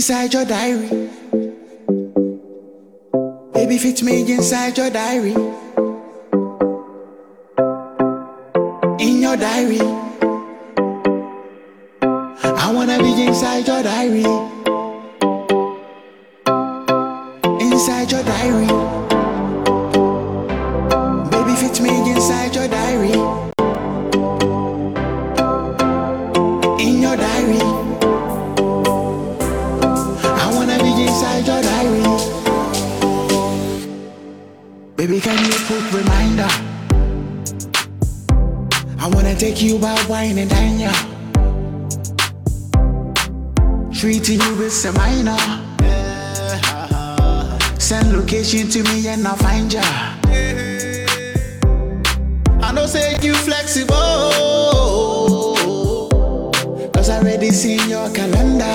inside your diary. Baby, fit me inside your diary. In your diary, I wanna be inside your diary. Inside your diary. Baby, fit me inside your diary. In your diary, I wanna be inside your diary. Baby, can you put reminder? I wanna take you out wine and dine ya. Treating you with a minor. Send location to me and I'll find ya. I know say you flexible, cause I already seen your calendar.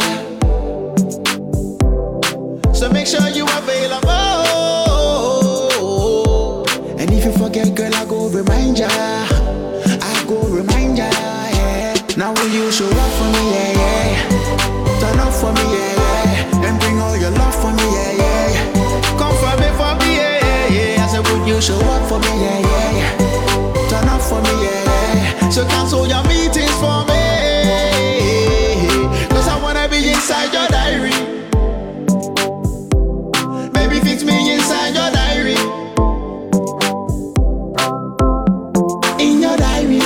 So make sure you available. And if you forget, girl, I go remind ya. I go remind ya, yeah. Now will you show up for me, yeah, yeah. Turn up for me, yeah, yeah. And bring all your love for me, yeah, yeah. Come for me, yeah, yeah, yeah. I said, would you show up for me, yeah, yeah. Turn up for me, yeah, yeah. So cancel your meetings for me, cause I wanna be inside your diary. Baby, fix me inside your diary. In your diary,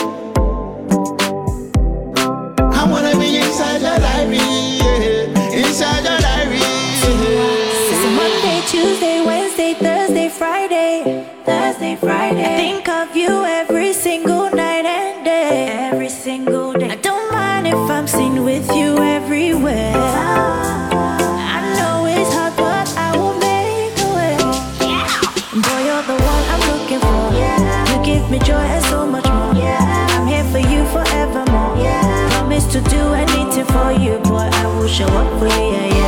I wanna be inside your diary, yeah. Inside your diary, yeah. So Monday, Tuesday, Wednesday, Thursday, Friday. I think of you every single night and day. Every single day. I don't mind if I'm seen with you everywhere. I know it's hard, but I will make a way. Boy, you're the one I'm looking for. You give me joy and so much more. I'm here for you forevermore. Promise to do anything for you, boy. I will show up for you.